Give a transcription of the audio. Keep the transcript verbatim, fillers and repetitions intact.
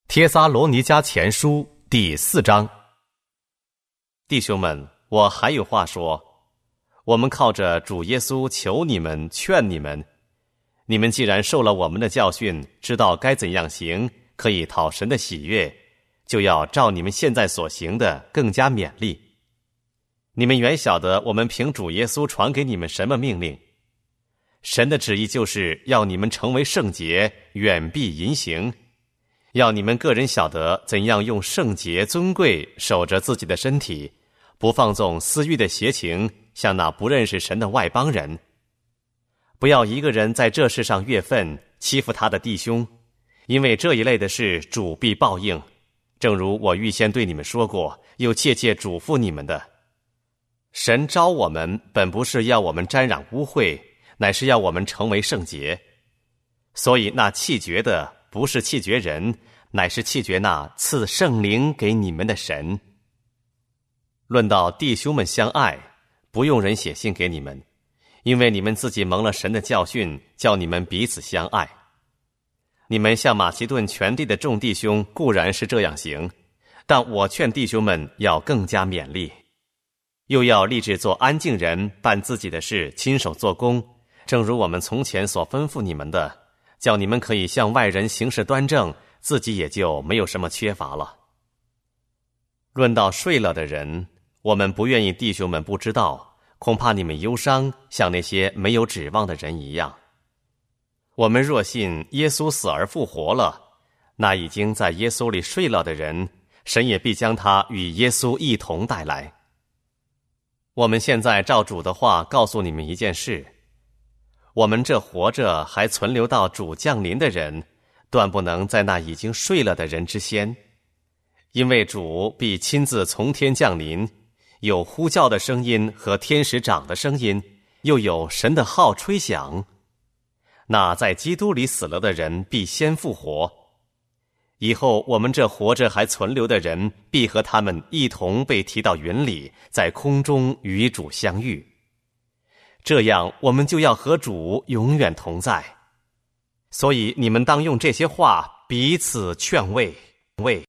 帖撒罗尼迦前书第四章。弟兄们，我还有话说，我们靠着主耶稣求你们，劝你们，你们既然受了我们的教训，知道该怎样行，可以讨神的喜悦，就要照你们现在所行的更加勉励。你们原晓得我们凭主耶稣传给你们什么命令，神的旨意就是要你们成为圣洁，远避淫行，要你们个人晓得怎样用圣洁尊贵守着自己的身体，不放纵私欲的邪情，像那不认识神的外邦人。不要一个人在这事上越分，欺负他的弟兄，因为这一类的事主必报应，正如我预先对你们说过，又切切嘱咐你们的。神召我们本不是要我们沾染污秽，乃是要我们成为圣洁。所以那弃绝的不是弃绝人，乃是弃绝那赐圣灵给你们的神。论到弟兄们相爱，不用人写信给你们，因为你们自己蒙了神的教训，叫你们彼此相爱。你们向马其顿全地的众弟兄固然是这样行，但我劝弟兄们要更加勉励，又要立志做安静人，办自己的事，亲手做工，正如我们从前所吩咐你们的，叫你们可以向外人行事端正，自己也就没有什么缺乏了。论到睡了的人，我们不愿意弟兄们不知道，恐怕你们忧伤，像那些没有指望的人一样。我们若信耶稣死而复活了，那已经在耶稣里睡了的人，神也必将他与耶稣一同带来。我们现在照主的话告诉你们一件事，我们这活着还存留到主降临的人，断不能在那已经睡了的人之先。因为主必亲自从天降临，有呼叫的声音和天使长的声音，又有神的号吹响。那在基督里死了的人必先复活，以后我们这活着还存留的人，必和他们一同被提到云里，在空中与主相遇。这样我们就要和主永远同在。所以你们当用这些话彼此劝慰。